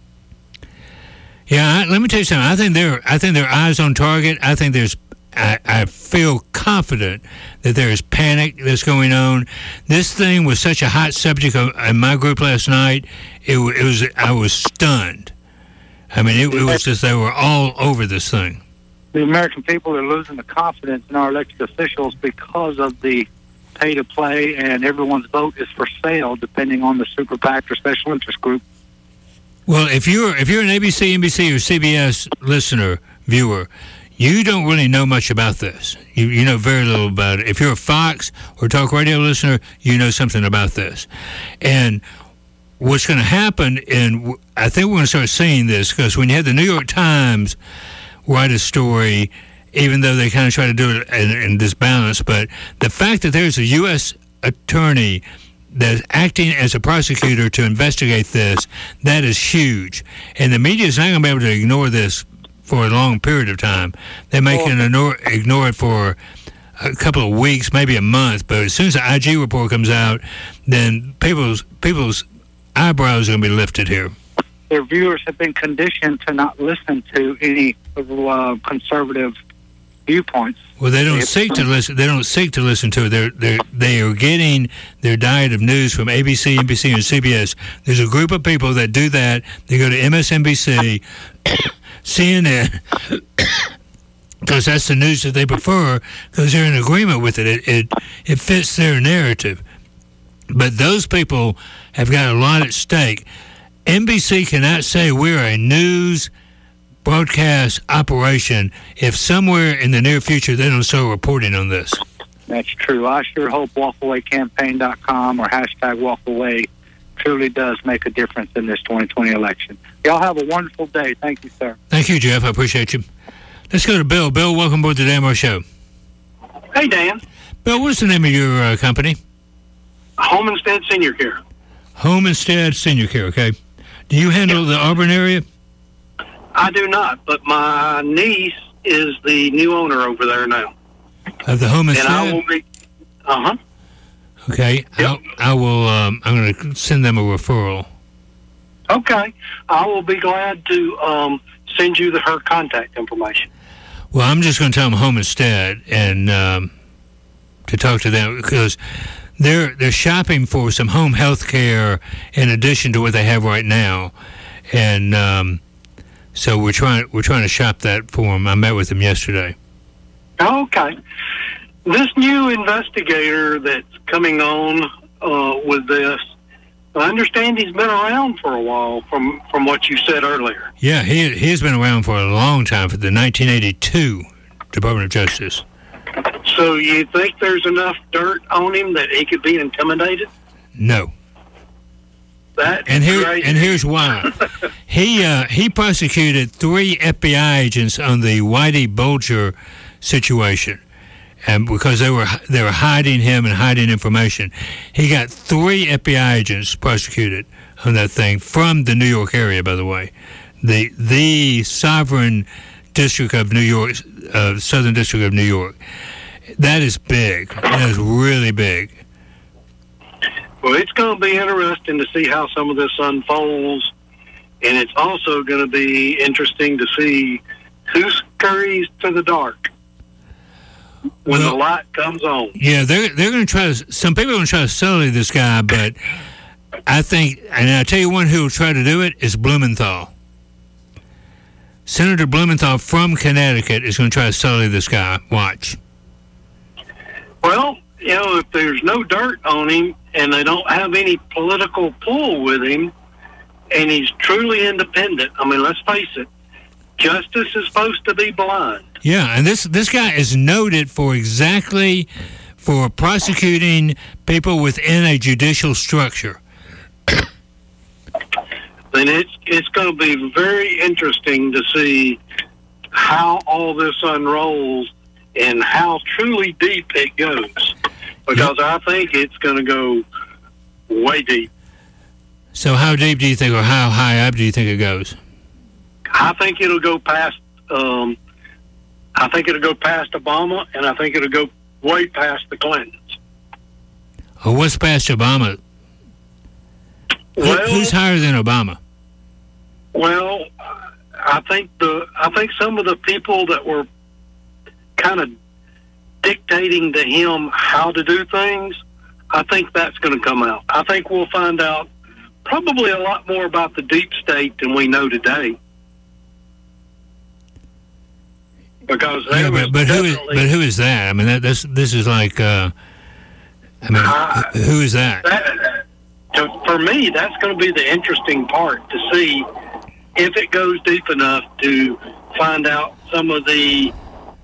Yeah, I, let me tell you something. I think they're I think their eyes on target. I think there's I, I feel confident that there is panic that's going on. This thing was such a hot subject of, in my group last night. It, it was I was stunned. I mean, it, it was just they were all over this thing. the American people are losing the confidence in our elected officials because of the pay to play, and everyone's vote is for sale, depending on the super PAC or special interest group. Well, if you're if you're an A B C, N B C, or C B S listener, viewer, you don't really know much about this. You you know very little about it. If you're a Fox or talk radio listener, you know something about this. And what's going to happen, and I think we're going to start seeing this, because when you had the New York Times write a story, even though they kind of try to do it in, in this balance, but the fact that there's a U S attorney that's acting as a prosecutor to investigate this, that is huge. And the media is not going to be able to ignore this for a long period of time. They may can ignore, ignore it for a couple of weeks, maybe a month, but as soon as the I G report comes out, then people's people's eyebrows are going to be lifted here. Their viewers have been conditioned to not listen to any uh, conservative viewpoints. Well, they don't seek to listen. They don't seek to listen to it. They're they they are getting their diet of news from A B C, N B C, and C B S. There's a group of people that do that. They go to M S N B C, C N N, because that's the news that they prefer, because they're in agreement with it. It it it fits their narrative. But those people have got a lot at stake. N B C cannot say we're a news broadcast operation if somewhere in the near future they don't start reporting on this. That's true. I sure hope walk away campaign dot com or hashtag walkaway truly does make a difference in this twenty twenty election. Y'all have a wonderful day. Thank you, sir. Thank you, Jeff. I appreciate you. Let's go to Bill. Bill, welcome aboard the Dan Moore Show. Hey, Dan. Bill, what's the name of your uh, company? Home Instead Senior Care. Home Instead Senior Care, okay. Do you handle the Auburn area? I do not, but my niece is the new owner over there now. Of the Home Instead? And I will be, uh-huh. Okay, I'll, I will, um, I'm going to send them a referral. Okay. I will be glad to um, send you the, her contact information. Well, I'm just going to tell them Home Instead and um, to talk to them, because they're they're shopping for some home health care in addition to what they have right now. And um, so we're trying we're trying to shop that for them. I met with them yesterday. Okay. This new investigator that's coming on uh, with this, I understand he's been around for a while from, from what you said earlier. Yeah, he he's been around for a long time, for the nineteen eighty-two Department of Justice. So you think there's enough dirt on him that he could be intimidated? No. That's and here crazy. and here's why. he uh, he prosecuted three F B I agents on the Whitey Bulger situation, and because they were they were hiding him and hiding information, he got three F B I agents prosecuted on that thing from the New York area. By the way, the the sovereign district of New York, uh, Southern District of New York. That is big. That is really big. Well, it's going to be interesting to see how some of this unfolds, and it's also going to be interesting to see who scurries to the dark when well, the light comes on. Yeah, they're they're going to try to. Some people are going to try to sully this guy, but I think, and I tell you one who will try to do it is Blumenthal. Senator Blumenthal from Connecticut is going to try to sully this guy. Watch. Well, you know, if there's no dirt on him and they don't have any political pull with him and he's truly independent, I mean, let's face it, justice is supposed to be blind. Yeah, and this this guy is noted for exactly for prosecuting people within a judicial structure. Then it's it's going to be very interesting to see how all this unrolls and how truly deep it goes, because I think it's going to go way deep. So how deep do you think, or how high up do you think it goes? I think it'll go past. Um, I think it'll go past Obama, and I think it'll go way past the Clintons. Oh, what's past Obama? Well, who's higher than Obama? Well, I think the I think some of the people that were kind of dictating to him how to do things, I think that's going to come out. I think we'll find out probably a lot more about the deep state than we know today. because they Yeah, was but, but who is definitely- but who is that? I mean, that, this this is like. Uh, I mean, Uh, who is that? that to, for me, that's going to be the interesting part to see if it goes deep enough to find out some of the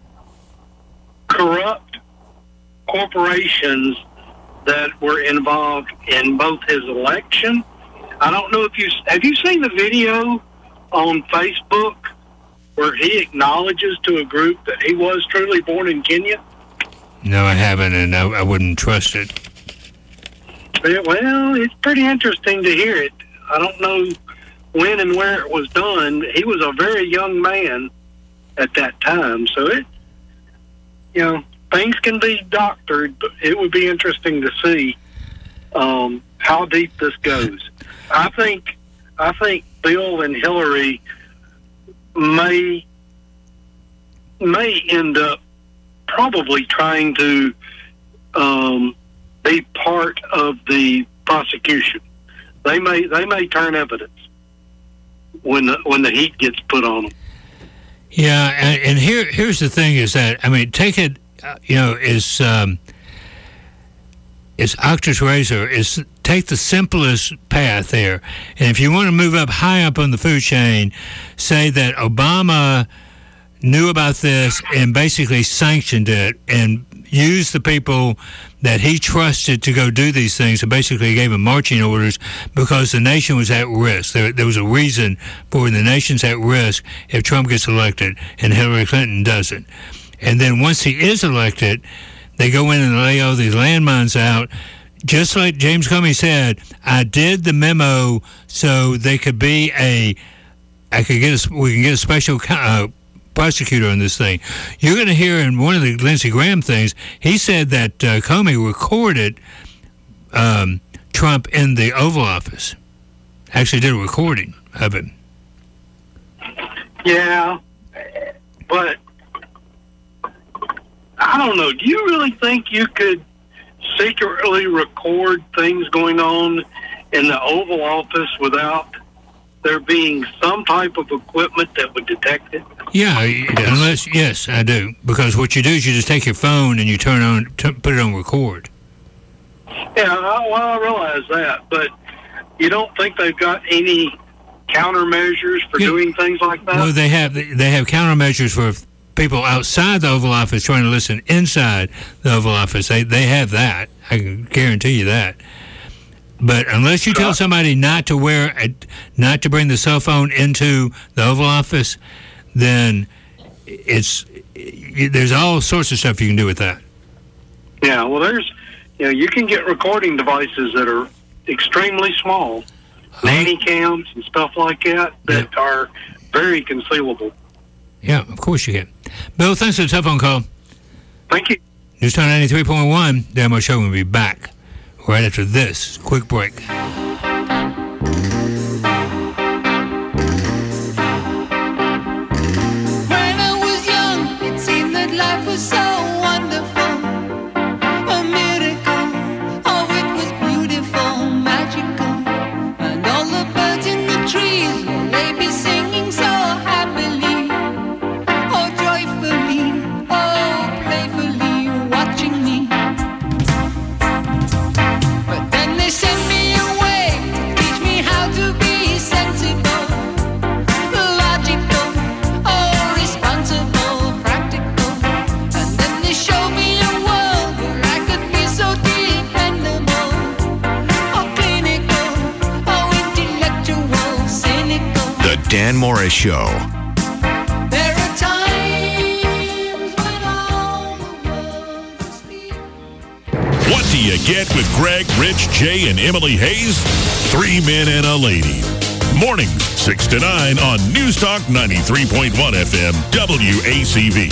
corrupt corporations that were involved in both his election. I don't know if you have you seen the video on Facebook where he acknowledges to a group that he was truly born in Kenya. No, I haven't, and I, I wouldn't trust it. Yeah, well, it's pretty interesting to hear it. I don't know when and where it was done. He was a very young man at that time, so it, you know, things can be doctored, but it would be interesting to see um, how deep this goes. I think, I think Bill and Hillary may may end up probably trying to um, be part of the prosecution. They may they may turn evidence when the, when the heat gets put on them. Yeah, and, and here here's the thing: is that I mean, take it, uh, you know, is um, is Octa's razor is take the simplest path there, and if you want to move up high up on the food chain, say that Obama knew about this and basically sanctioned it and used the people that he trusted to go do these things and basically gave them marching orders because the nation was at risk. There, there was a reason for the nation's at risk if Trump gets elected and Hillary Clinton doesn't. And then once he is elected, they go in and lay all these landmines out. Just like James Comey said, I did the memo so they could be a, I could get a, we can get a special uh, prosecutor on this thing. You're going to hear in one of the Lindsey Graham things, he said that uh, Comey recorded um, Trump in the Oval Office. Actually did a recording of it. Yeah, but I don't know. Do you really think you could secretly record things going on in the Oval Office without there being some type of equipment that would detect it? Yeah, unless, yes, I do. Because what you do is you just take your phone and you turn on, t- put it on record. Yeah, I, well, I realize that, but you don't think they've got any countermeasures for Yeah. doing things like that? Well, they have they have countermeasures for people outside the Oval Office trying to listen inside the Oval Office. They they have that. I can guarantee you that. But unless you tell somebody not to wear a, not to bring the cell phone into the Oval Office, then it's there's all sorts of stuff you can do with that. Yeah, well, there's, you know, you can get recording devices that are extremely small, nanny cams and stuff like that, that are very concealable. Yeah, of course you can. Bill, thanks for the telephone call. Thank you. Newstown ninety-three point one, Dan Moore Show will be back right after this quick break. When I was young, it seemed that life was so wonderful, a miracle. Oh, it was beautiful, magical, and all the birds in the trees, well, they be singing so happily, oh, joyfully, oh, playfully, watching me. But then they sent me away to teach me how to be sensible, logical, oh, responsible, practical. And then they showed me a world where I could be so dependable, oh, clinical, oh, intellectual, cynical. The Dan Morris Show. There are times when all the world is asleep. What do you get with Greg, Rich, Jay, and Emily Hayes? Three men and a lady. Mornings, six to nine on News Talk ninety-three point one F M, W A C V.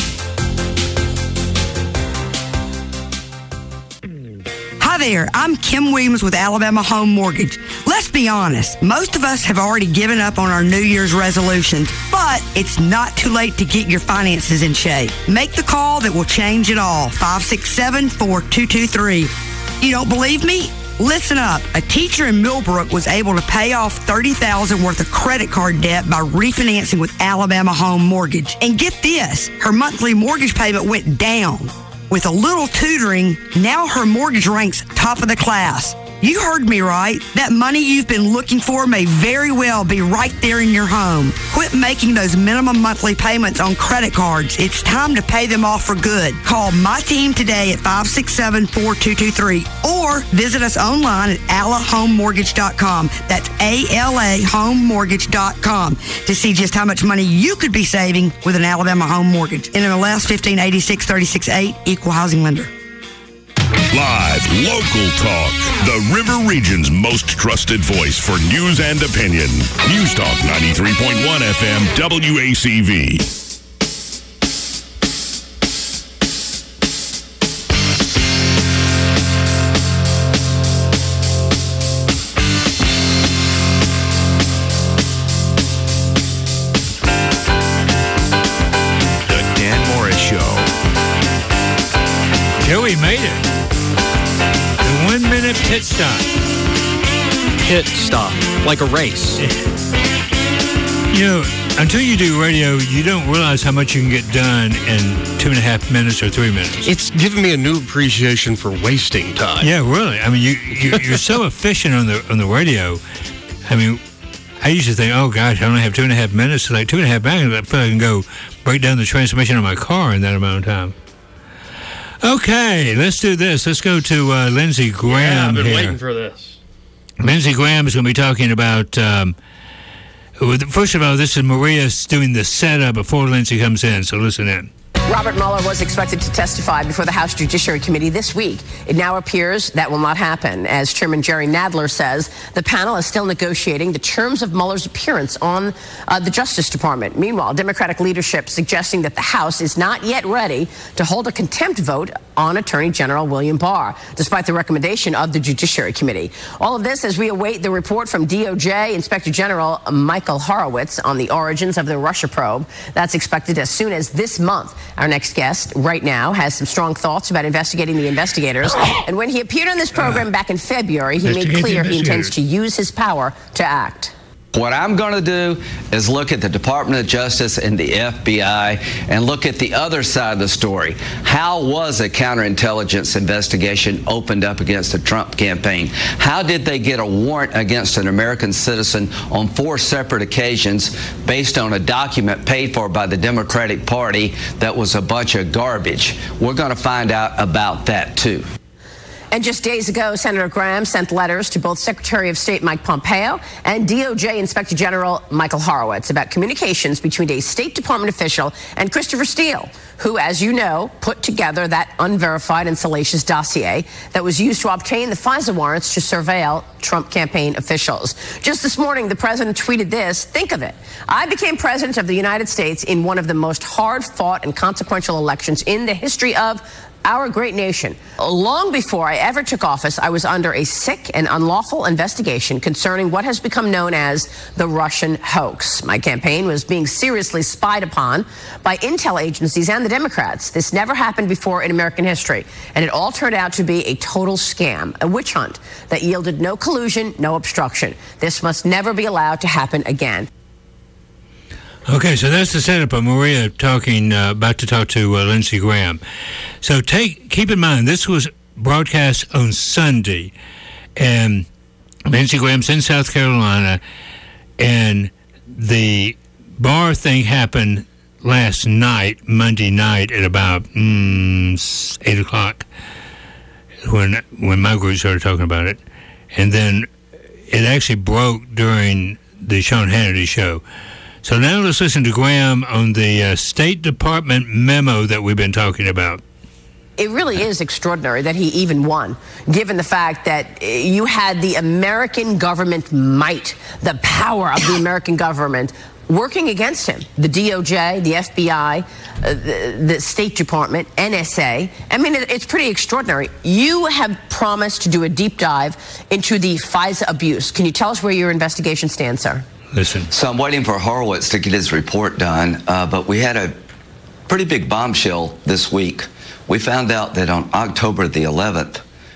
Hi there, I'm Kim Williams with Alabama Home Mortgage. Let's be honest, most of us have already given up on our New Year's resolutions, but it's not too late to get your finances in shape. Make the call that will change it all, five six seven, four two two three. You don't believe me? Listen up. A teacher in Millbrook was able to pay off thirty thousand dollars worth of credit card debt by refinancing with Alabama Home Mortgage. And get this, her monthly mortgage payment went down. With a little tutoring, now her mortgage ranks top of the class. You heard me right. That money you've been looking for may very well be right there in your home. Quit making those minimum monthly payments on credit cards. It's time to pay them off for good. Call my team today at five six seven, four two two three or visit us online at ala home mortgage dot com. That's A L A home mortgage dot com to see just how much money you could be saving with an Alabama Home Mortgage. N M L S fifteen eighty-six thirty-six eight, Equal Housing Lender. Live, local talk. The River Region's most trusted voice for news and opinion. News Talk ninety-three point one F M W A C V. The Dan Morris Show. Joey made it. The one-minute pit stop. Pit stop, like a race. You know, until you do radio, you don't realize how much you can get done in two and a half minutes or three minutes. It's given me a new appreciation for wasting time. Yeah, really. I mean, you, you you're so efficient on the on the radio. I mean, I used to think, oh gosh, I only have two and a half minutes. So like two and a half minutes, I feel I can go break down the transmission of my car in that amount of time. Okay, let's do this. Let's go to uh, Lindsey Graham Yeah, I've been here. waiting for this. Lindsey Graham is going to be talking about. Um, first of all, this is Maria doing the setup before Lindsey comes in. So listen in. Robert Mueller was expected to testify before the House Judiciary Committee this week. It now appears that will not happen. As Chairman Jerry Nadler says, the panel is still negotiating the terms of Mueller's appearance on uh, the Justice Department. Meanwhile, Democratic leadership suggesting that the House is not yet ready to hold a contempt vote on Attorney General William Barr, despite the recommendation of the Judiciary Committee. All of this as we await the report from D O J Inspector General Michael Horowitz on the origins of the Russia probe. That's expected as soon as this month. Our next guest right now has some strong thoughts about investigating the investigators. And when he appeared on this program back in February, he made clear he intends to use his power to act. What I'm going to do is look at the Department of Justice and the F B I and look at the other side of the story. How was a counterintelligence investigation opened up against the Trump campaign? How did they get a warrant against an American citizen on four separate occasions based on a document paid for by the Democratic Party that was a bunch of garbage? We're going to find out about that, too. And just days ago, Senator Graham sent letters to both Secretary of State Mike Pompeo and D O J Inspector General Michael Horowitz about communications between a State Department official and Christopher Steele, who, as you know, put together that unverified and salacious dossier that was used to obtain the FISA warrants to surveil Trump campaign officials. Just this morning, the president tweeted this. Think of it. I became president of the United States in one of the most hard-fought and consequential elections in the history of our great nation. Long before I ever took office, I was under a sick and unlawful investigation concerning what has become known as the Russian hoax. My campaign was being seriously spied upon by intel agencies and the Democrats. This never happened before in American history, and it all turned out to be a total scam, a witch hunt that yielded no collusion, no obstruction. This must never be allowed to happen again. Okay, so that's the setup of Maria talking, uh, about to talk to uh, Lindsey Graham. So take keep in mind, this was broadcast on Sunday, and Lindsey Graham's in South Carolina, and the Barr thing happened last night, Monday night, at about mm, eight o'clock, when when my group started talking about it, and then it actually broke during the Sean Hannity show. So now let's listen to Graham on the uh, State Department memo that we've been talking about. It really is extraordinary that he even won, given the fact that you had the American government might, the power of the American government working against him. The D O J, the F B I, uh, the, the State Department, N S A. I mean, it, it's pretty extraordinary. You have promised to do a deep dive into the FISA abuse. Can you tell us where your investigation stands, sir? Listen. So I'm waiting for Horowitz to get his report done, uh, but we had a pretty big bombshell this week. We found out that on October the eleventh,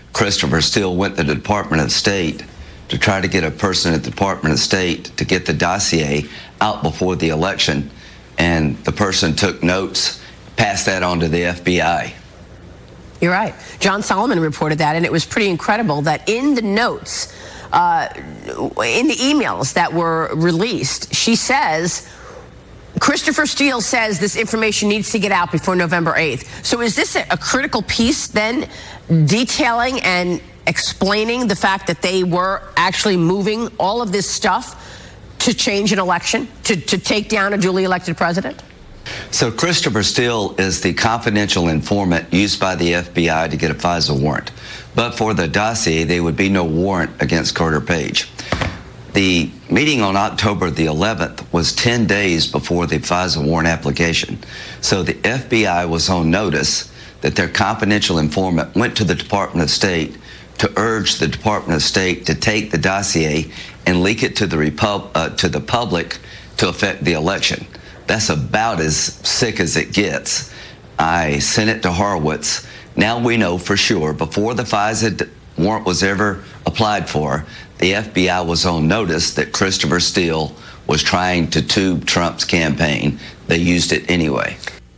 Christopher Steele went to the Department of State to try to get a person at the Department of State to get the dossier out before the election, and the person took notes, passed that on to the F B I. You're right. John Solomon reported that, and it was pretty incredible that in the notes, uh, in the emails that were released, she says, Christopher Steele says this information needs to get out before November eighth. So is this a, a critical piece then, detailing and explaining the fact that they were actually moving all of this stuff to change an election, to, to take down a duly elected president? So Christopher Steele is the confidential informant used by the F B I to get a FISA warrant. But for the dossier, there would be no warrant against Carter Page. The meeting on October the eleventh was ten days before the FISA warrant application. So the F B I was on notice that their confidential informant went to the Department of State to urge the Department of State to take the dossier and leak it to the, Repub- uh, to the public to affect the election. That's about as sick as it gets. I sent it to Horowitz. Now we know for sure, before the FISA warrant was ever applied for, the F B I was on notice that Christopher Steele was trying to tube Trump's campaign. They used it anyway.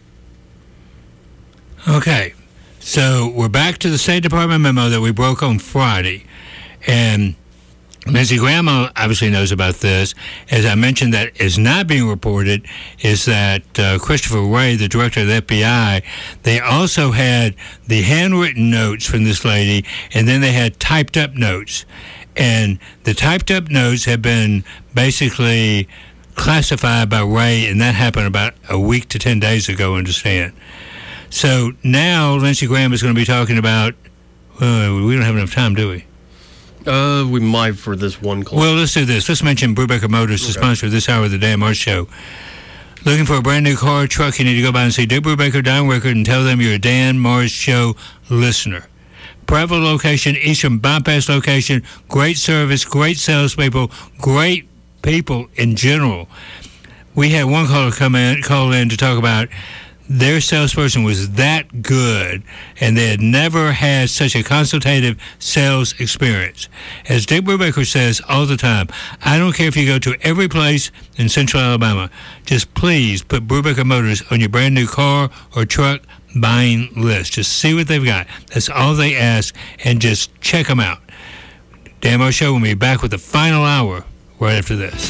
Okay, so we're back to the State Department memo that we broke on Friday. And Lindsey Graham obviously knows about this. As I mentioned, that is not being reported is that uh, Christopher Wray, the director of the F B I, they also had the handwritten notes from this lady, and then they had typed up notes. And the typed up notes have been basically classified by Wray, and that happened about a week to ten days ago, understand. So now Lindsey Graham is going to be talking about, uh, we don't have enough time, do we? Uh, we might for this one call. Well, let's do this. Let's mention Brubaker Motors, the Okay. sponsor of this hour of the Dan Marsh Show. Looking for a brand new car or truck, you need to go by and see Dick Brubaker, Don Rickard, and tell them you're a Dan Marsh Show listener. Prattville location, Eastern Bypass location, great service, great salespeople, great people in general. We had one caller come in, call in to talk about their salesperson was that good, and they had never had such a consultative sales experience. As Dick Brubaker says all the time, I don't care if you go to every place in Central Alabama, just please put Brubaker Motors on your brand new car or truck buying list. Just see what they've got. That's all they ask, and just check them out. Dan Marsh Show will be back with the final hour right after this.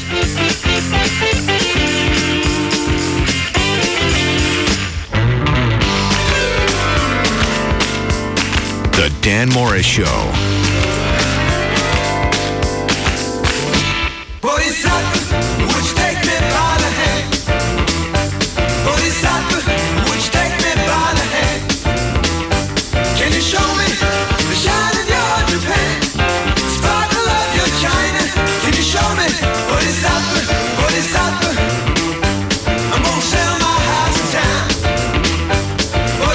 The Dan Morris Show. Bodhisattva.